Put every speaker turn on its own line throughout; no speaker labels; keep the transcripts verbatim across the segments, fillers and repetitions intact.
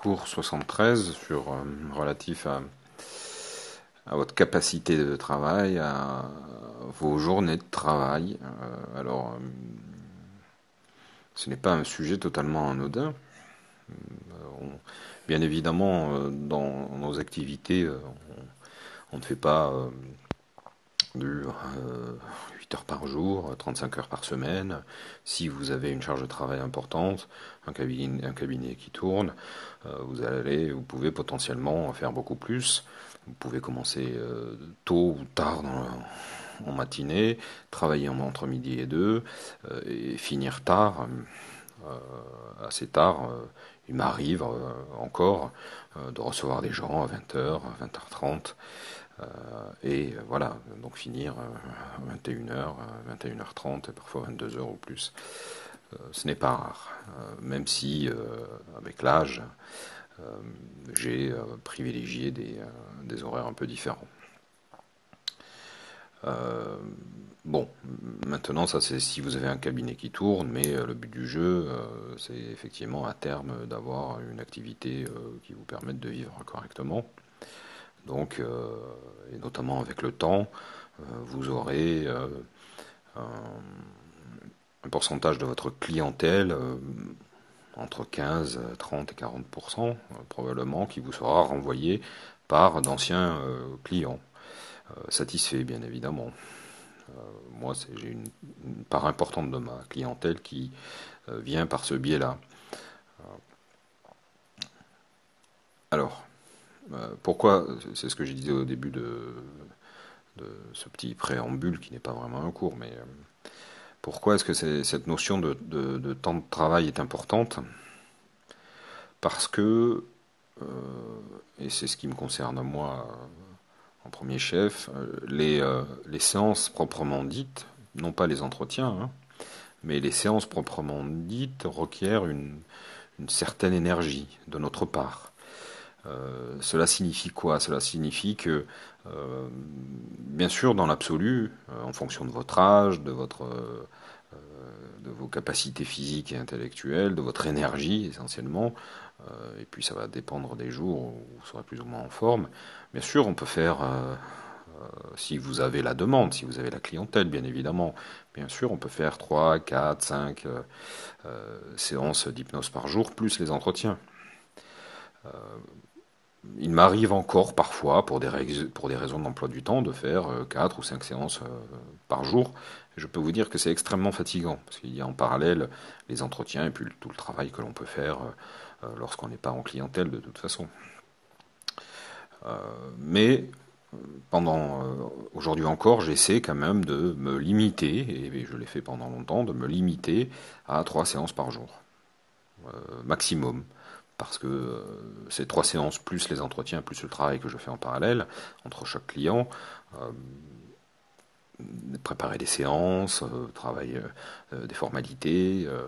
cours soixante-treize sur euh, relatif à, à votre capacité de travail, à vos journées de travail. Euh, alors, euh, ce n'est pas un sujet totalement anodin. Euh, on- bien évidemment, euh, dans nos activités, euh, on, on ne fait pas euh, du euh, huit heures par jour, trente-cinq heures par semaine. Si vous avez une charge de travail importante, un cabinet, un cabinet qui tourne, euh, vous allez, vous pouvez potentiellement faire beaucoup plus. Vous pouvez commencer euh, tôt ou tard dans le- en matinée, travailler en- entre midi et deux, euh, et finir tard, euh, assez tard. Euh, il m'arrive euh, encore euh, de recevoir des gens à vingt heures, vingt heures trente. Euh, et euh, voilà, donc finir euh, à vingt et une heures, vingt et une heures trente, et parfois vingt-deux heures ou plus. Euh, ce n'est pas rare, euh, même si euh, avec l'âge, euh, j'ai euh, privilégié des, euh, des horaires un peu différents. Euh, bon, maintenant, ça c'est si vous avez un cabinet qui tourne, mais euh, le but du jeu, euh, c'est effectivement à terme d'avoir une activité euh, qui vous permette de vivre correctement. Donc, euh, et notamment avec le temps, euh, vous aurez euh, un, un pourcentage de votre clientèle euh, entre quinze, trente et quarante pour cent euh, probablement qui vous sera renvoyé par d'anciens euh, clients, euh, satisfaits bien évidemment. Euh, moi, j'ai une, une part importante de ma clientèle qui euh, vient par ce biais-là. Alors, euh, pourquoi, c'est ce que je disais au début de, de ce petit préambule qui n'est pas vraiment un cours, mais euh, pourquoi est-ce que c'est- cette notion de, de- de temps de travail est importante? Parce que, euh, et c'est ce qui me concerne moi euh, en premier chef, euh, les, euh, les séances proprement dites, non pas les entretiens, hein, mais les séances proprement dites requièrent une, une certaine énergie de notre part. Euh, cela signifie quoi? Cela signifie que, euh, bien sûr, dans l'absolu, euh, en fonction de votre âge, de votre, euh, de vos capacités physiques et intellectuelles, de votre énergie essentiellement, euh, et puis ça va dépendre des jours où vous serez plus ou moins en forme. Bien sûr, on peut faire, euh, si vous avez la demande, si vous avez la clientèle, bien évidemment, bien sûr, on peut faire trois, quatre, cinq euh, euh, séances d'hypnose par jour, plus les entretiens. Il m'arrive encore parfois, pour des, rais- pour des raisons d'emploi du temps, de faire euh, quatre ou cinq séances euh, par jour. Et je peux vous dire que c'est extrêmement fatigant, parce qu'il y a en parallèle les entretiens et puis tout le travail que l'on peut faire euh, lorsqu'on n'est pas en clientèle de toute façon. Euh, mais pendant euh, aujourd'hui encore, j'essaie quand même de me limiter, et je l'ai fait pendant longtemps, de me limiter à trois séances par jour, euh, maximum. Parce que euh, ces trois séances, plus les entretiens, plus le travail que je fais en parallèle, entre chaque client, euh, préparer des séances, euh, travailler euh, des formalités euh,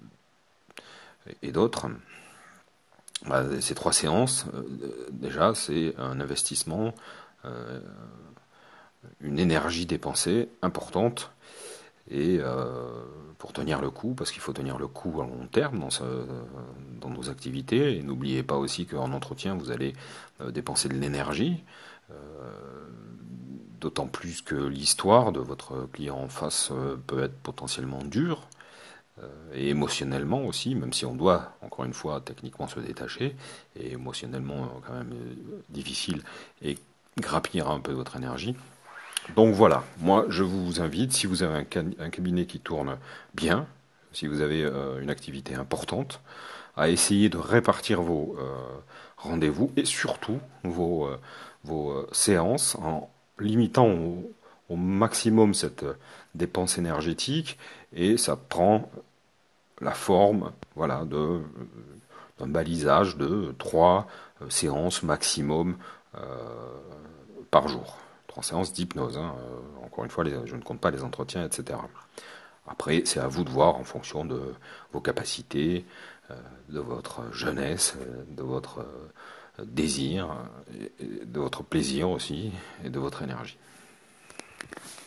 et d'autres. Bah, ces trois séances, euh, déjà, c'est un investissement, euh, une énergie dépensée importante. Et euh, pour tenir le coup, parce qu'il faut tenir le coup à long terme dans, ce, dans nos activités, et n'oubliez pas aussi qu'en entretien, vous allez euh, dépenser de l'énergie, euh, d'autant plus que l'histoire de votre client en face euh, peut être potentiellement dure, euh, et émotionnellement aussi, même si on doit, encore une fois, techniquement se détacher, et émotionnellement euh, quand même euh, difficile, et grappillera un peu de votre énergie. Donc voilà, moi je vous invite, si vous avez un, ca- un cabinet qui tourne bien, si vous avez euh, une activité importante, à essayer de répartir vos euh, rendez-vous et surtout vos, euh, vos euh, séances en limitant au, au maximum cette euh, dépense énergétique, et ça prend la forme, voilà, de, euh, d'un balisage de trois euh, séances maximum euh, par jour. Trois séances d'hypnose. Hein. Euh, encore une fois, les, je ne compte pas les entretiens, et cetera. Après, c'est à vous de voir en fonction de vos capacités, euh, de votre jeunesse, euh, de votre euh, désir, et- et de votre plaisir aussi, et de votre énergie.